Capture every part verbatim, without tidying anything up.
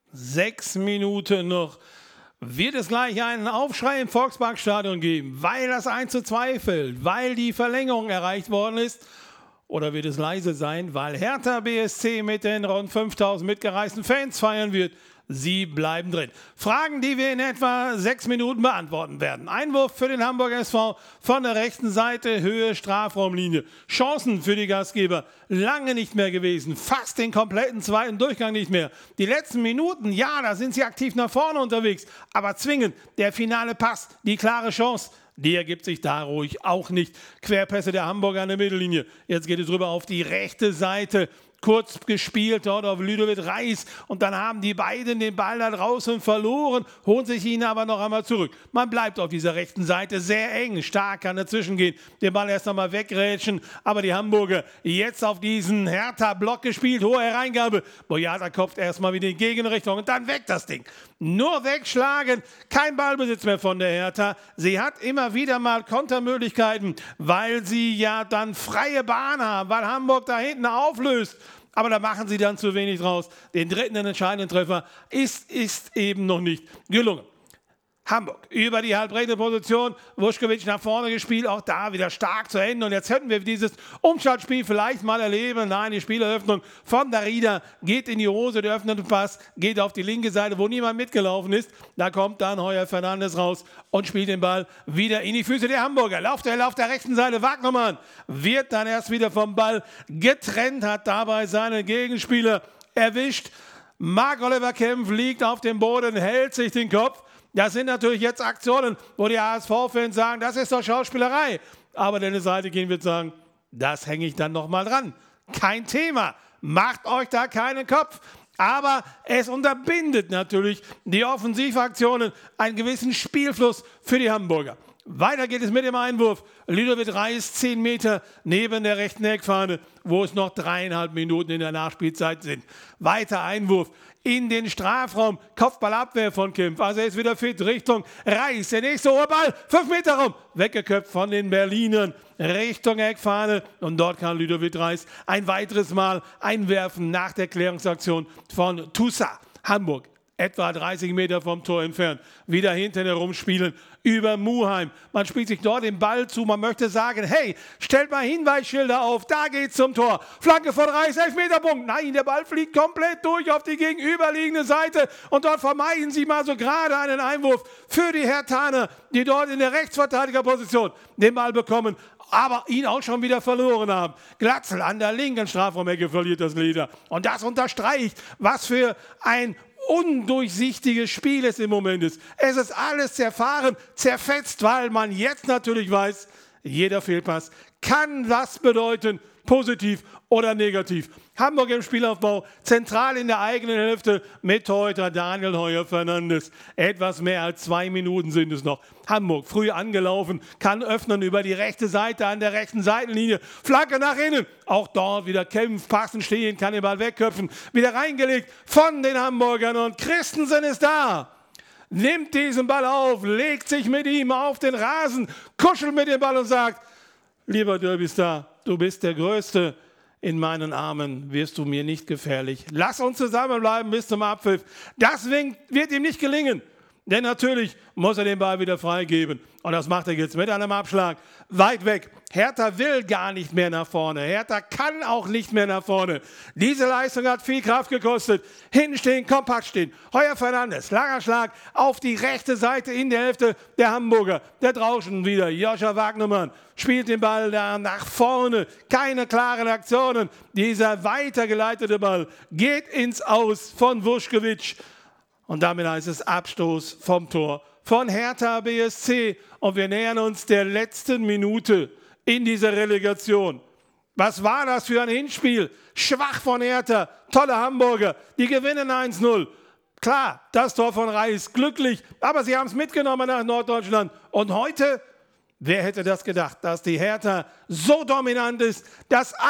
Sechs Minuten noch. Wird es gleich einen Aufschrei im Volksparkstadion geben, weil das eins zu zwei fällt, weil die Verlängerung erreicht worden ist? Oder wird es leise sein, weil Hertha B S C mit den rund fünftausend mitgereisten Fans feiern wird? Sie bleiben drin. Fragen, die wir in etwa sechs Minuten beantworten werden. Einwurf für den Hamburger S V von der rechten Seite, Höhe Strafraumlinie. Chancen für die Gastgeber lange nicht mehr gewesen. Fast den kompletten zweiten Durchgang nicht mehr. Die letzten Minuten, ja, da sind sie aktiv nach vorne unterwegs. Aber zwingend der finale Pass, die klare Chance, die ergibt sich da ruhig auch nicht. Querpässe der Hamburger an der Mittellinie. Jetzt geht es rüber auf die rechte Seite. Kurz gespielt dort auf Ludovic Reis und dann haben die beiden den Ball da draußen verloren, holen sich ihn aber noch einmal zurück. Man bleibt auf dieser rechten Seite sehr eng, stark kann dazwischen gehen, den Ball erst einmal wegrätschen, aber die Hamburger jetzt auf diesen Hertha-Block gespielt, hohe Hereingabe, Boyata kopft erstmal wieder in die Gegenrichtung und dann weg das Ding. Nur wegschlagen, kein Ballbesitz mehr von der Hertha. Sie hat immer wieder mal Kontermöglichkeiten, weil sie ja dann freie Bahn haben, weil Hamburg da hinten auflöst. Aber da machen sie dann zu wenig draus. Den dritten entscheidenden Treffer ist, ist eben noch nicht gelungen. Hamburg über die halbrechte Position, Vuskovic nach vorne gespielt, auch da wieder stark zu Ende. Und jetzt hätten wir dieses Umschaltspiel vielleicht mal erleben. Nein, die Spieleröffnung von Darida geht in die Hose, der öffnete Pass geht auf die linke Seite, wo niemand mitgelaufen ist. Da kommt dann Heuer Fernandes raus und spielt den Ball wieder in die Füße der Hamburger. Lauft er auf der rechten Seite, Wagnermann wird dann erst wieder vom Ball getrennt, hat dabei seinen Gegenspieler erwischt. Marc-Oliver Kempf liegt auf dem Boden, hält sich den Kopf. Das sind natürlich jetzt Aktionen, wo die H S V-Fans sagen, das ist doch Schauspielerei. Aber Dennis Heidegger wird sagen, das hänge ich dann nochmal dran. Kein Thema, macht euch da keinen Kopf. Aber es unterbindet natürlich die Offensivaktionen einen gewissen Spielfluss für die Hamburger. Weiter geht es mit dem Einwurf. Ludovic Reis, zehn Meter neben der rechten Eckfahne, wo es noch dreieinhalb Minuten in der Nachspielzeit sind. Weiter Einwurf in den Strafraum, Kopfballabwehr von Kempf. Also er ist wieder fit, Richtung Reis. Der nächste hohe Ball, fünf Meter rum, weggeköpft von den Berlinern, Richtung Eckfahne. Und dort kann Ludovic Reis ein weiteres Mal einwerfen nach der Klärungsaktion von Tussa. Hamburg, etwa dreißig Meter vom Tor entfernt, wieder hinten herumspielen über Muheim. Man spielt sich dort den Ball zu, man möchte sagen, hey, stellt mal Hinweisschilder auf, da geht's zum Tor. Flanke von Reis, Elfmeterpunkt. Nein, der Ball fliegt komplett durch auf die gegenüberliegende Seite und dort vermeiden sie mal so gerade einen Einwurf für die Herthaner, die dort in der Rechtsverteidigerposition den Ball bekommen, aber ihn auch schon wieder verloren haben. Glatzel an der linken Strafraumecke verliert das Leder. Und das unterstreicht, was für ein undurchsichtiges Spiel es im Moment ist. Es ist alles zerfahren, zerfetzt, weil man jetzt natürlich weiß, jeder Fehlpass kann was bedeuten, positiv oder negativ. Hamburg im Spielaufbau, zentral in der eigenen Hälfte mit Torhüter Daniel Heuer Fernandes. Etwas mehr als zwei Minuten sind es noch. Hamburg früh angelaufen, kann öffnen über die rechte Seite an der rechten Seitenlinie. Flanke nach innen, auch dort wieder Kempf, passend stehen, kann den Ball wegköpfen. Wieder reingelegt von den Hamburgern und Christensen ist da. Nimmt diesen Ball auf, legt sich mit ihm auf den Rasen, kuschelt mit dem Ball und sagt, lieber Derbystar, du bist der Größte. In meinen Armen wirst du mir nicht gefährlich. Lass uns zusammenbleiben bis zum Abpfiff. Das wird ihm nicht gelingen. Denn natürlich muss er den Ball wieder freigeben. Und das macht er jetzt mit einem Abschlag. Weit weg. Hertha will gar nicht mehr nach vorne. Hertha kann auch nicht mehr nach vorne. Diese Leistung hat viel Kraft gekostet. Hinten stehen, kompakt stehen. Heuer Fernandes, langer Schlag auf die rechte Seite in der Hälfte der Hamburger. Der draußen wieder, Joscha Wagnermann spielt den Ball da nach vorne. Keine klaren Aktionen. Dieser weitergeleitete Ball geht ins Aus von Vuskovic. Und damit heißt es Abstoß vom Tor von Hertha B S C. Und wir nähern uns der letzten Minute in dieser Relegation. Was war das für ein Hinspiel? Schwach von Hertha, tolle Hamburger, die gewinnen eins null. Klar, das Tor von Reis, glücklich, aber sie haben es mitgenommen nach Norddeutschland. Und heute, wer hätte das gedacht, dass die Hertha so dominant ist, dass alle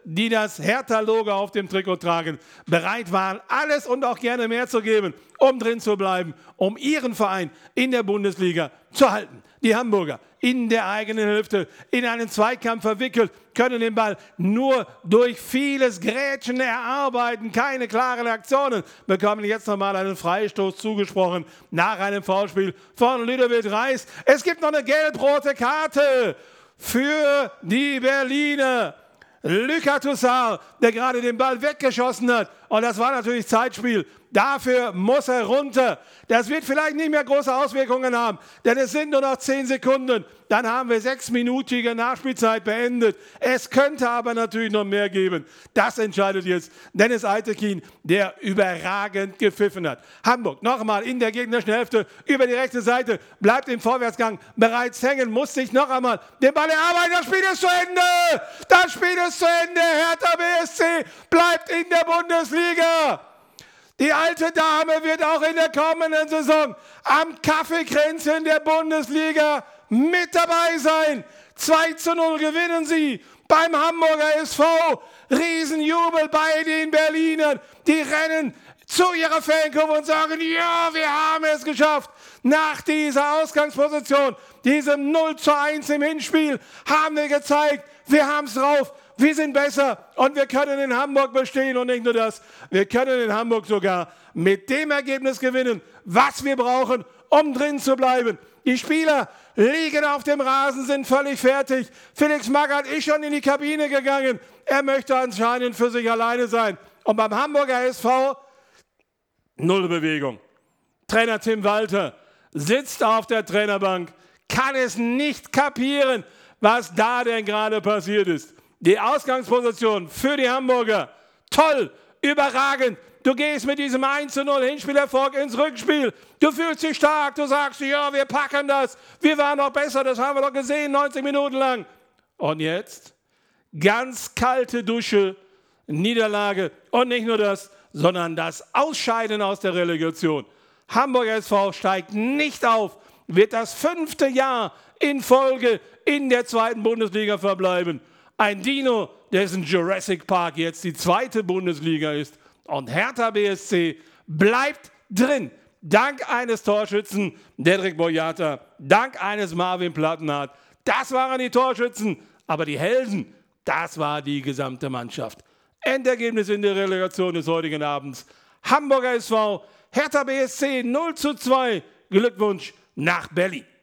die das Hertha-Logo auf dem Trikot tragen, bereit waren, alles und auch gerne mehr zu geben, um drin zu bleiben, um ihren Verein in der Bundesliga zu halten. Die Hamburger in der eigenen Hälfte in einen Zweikampf verwickelt, können den Ball nur durch vieles Grätschen erarbeiten, keine klaren Aktionen, bekommen jetzt nochmal einen Freistoß zugesprochen nach einem Foulspiel von Ludovic Reis. Es gibt noch eine gelb-rote Karte für die Berliner. Lucas Toussaint, der gerade den Ball weggeschossen hat, und das war natürlich Zeitspiel. Dafür muss er runter. Das wird vielleicht nicht mehr große Auswirkungen haben, denn es sind nur noch zehn Sekunden. Dann haben wir sechsminütige Nachspielzeit beendet. Es könnte aber natürlich noch mehr geben. Das entscheidet jetzt Dennis Eitekin, der überragend gepfiffen hat. Hamburg nochmal in der gegnerischen Hälfte über die rechte Seite, bleibt im Vorwärtsgang bereits hängen, muss sich noch einmal den Ball erarbeiten. Das Spiel ist zu Ende! Das Spiel ist zu Ende! Hertha B S C bleibt in der Bundesliga! Die alte Dame wird auch in der kommenden Saison am Kaffeekränzchen der Bundesliga mit dabei sein. zwei zu null gewinnen sie beim Hamburger S V. Riesenjubel bei den Berlinern. Die rennen zu ihrer Fankurve und sagen, ja, wir haben es geschafft. Nach dieser Ausgangsposition, diesem null zu eins im Hinspiel, haben wir gezeigt, wir haben es drauf. Wir sind besser und wir können in Hamburg bestehen, und nicht nur das, wir können in Hamburg sogar mit dem Ergebnis gewinnen, was wir brauchen, um drin zu bleiben. Die Spieler liegen auf dem Rasen, sind völlig fertig. Felix Magath ist schon in die Kabine gegangen. Er möchte anscheinend für sich alleine sein. Und beim Hamburger S V null Bewegung. Trainer Tim Walter sitzt auf der Trainerbank, kann es nicht kapieren, was da denn gerade passiert ist. Die Ausgangsposition für die Hamburger, toll, überragend. Du gehst mit diesem eins zu null Hinspielerfolg ins Rückspiel. Du fühlst dich stark, du sagst, ja, wir packen das. Wir waren noch besser, das haben wir doch gesehen, neunzig Minuten lang. Und jetzt ganz kalte Dusche, Niederlage. Und nicht nur das, sondern das Ausscheiden aus der Relegation. Hamburger S V steigt nicht auf, wird das fünfte Jahr in Folge in der zweiten Bundesliga verbleiben. Ein Dino, dessen Jurassic Park jetzt die zweite Bundesliga ist. Und Hertha B S C bleibt drin. Dank eines Torschützen, Dedrick Boyata, dank eines Marvin Plattenhardt. Das waren die Torschützen. Aber die Helden, das war die gesamte Mannschaft. Endergebnis in der Relegation des heutigen Abends. Hamburger S V, Hertha B S C null zu zwei. Glückwunsch nach Berlin.